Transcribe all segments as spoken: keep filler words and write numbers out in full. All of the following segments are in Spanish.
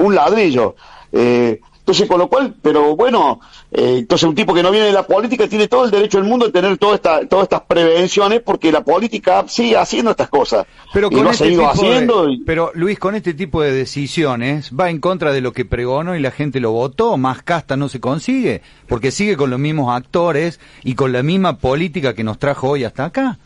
un ladrillo. Eh, entonces, con lo cual, pero bueno, eh, entonces un tipo que no viene de la política tiene todo el derecho del mundo de tener toda esta, todas estas prevenciones, porque la política sigue haciendo estas cosas. Pero y con lo ha este seguido tipo haciendo. de, Y... pero Luis, con este tipo de decisiones va en contra de lo que pregonó y la gente lo votó. Más casta no se consigue, porque sigue con los mismos actores y con la misma política que nos trajo hoy hasta acá.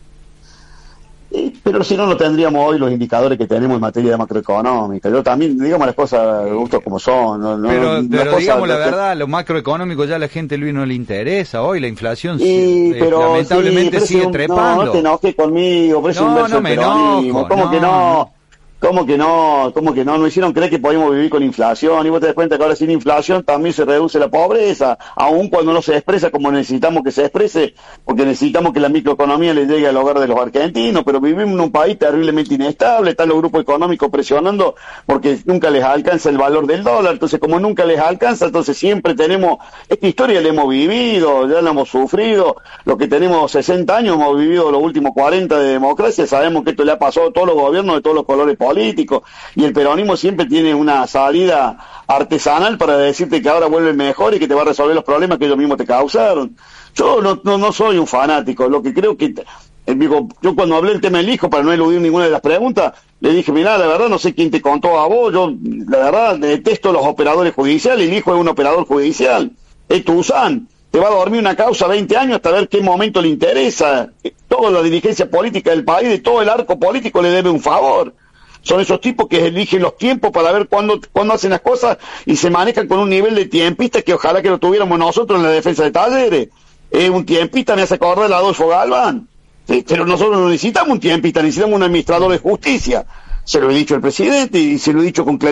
Pero si no, no tendríamos hoy los indicadores que tenemos en materia de macroeconómica. Yo también, digamos las cosas justo como son. No, no, pero pero cosas, digamos la que... verdad, lo macroeconómico ya a la gente, Luis, no le interesa. Hoy la inflación y, eh, pero, lamentablemente sí, sigue un, trepando. No, no te enojes conmigo, por eso no, inverso no el me peronismo. enojo. ¿Cómo no, que no? no. ¿Cómo que no? ¿Cómo que no? Nos hicieron creer que podíamos vivir con inflación, y vos te das cuenta que ahora sin inflación también se reduce la pobreza, aun cuando no se expresa como necesitamos que se exprese, porque necesitamos que la microeconomía le llegue al hogar de los argentinos, pero vivimos en un país terriblemente inestable, están los grupos económicos presionando porque nunca les alcanza el valor del dólar, entonces como nunca les alcanza, entonces siempre tenemos, esta historia la hemos vivido, ya la hemos sufrido, los que tenemos sesenta años hemos vivido los últimos cuarenta de democracia, sabemos que esto le ha pasado a todos los gobiernos de todos los colores políticos, político, y el peronismo siempre tiene una salida artesanal para decirte que ahora vuelve mejor y que te va a resolver los problemas que ellos mismos te causaron. Yo no, no, no soy un fanático, lo que creo que, eh, digo, yo cuando hablé del tema del hijo, para no eludir ninguna de las preguntas, le dije, mirá, la verdad no sé quién te contó a vos, yo la verdad detesto los operadores judiciales, el hijo es un operador judicial, es Tuzán. Te va a dormir una causa veinte años hasta ver qué momento le interesa. Toda la dirigencia política del país, de todo el arco político le debe un favor. Son esos tipos que eligen los tiempos para ver cuándo, cuándo hacen las cosas y se manejan con un nivel de tiempista que ojalá que lo tuviéramos nosotros en la defensa de Talleres. Eh, un tiempista me hace acordar de Adolfo Galván. Sí, pero nosotros no necesitamos un tiempista, necesitamos un administrador de justicia. Se lo he dicho al presidente y se lo he dicho con claridad.